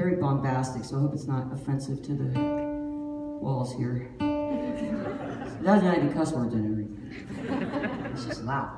very bombastic, so I hope it's not offensive to the walls here. It doesn't have any cuss words in it or anything. It's just loud.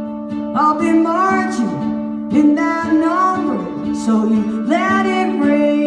I'll be marching in that number, so you let it ring.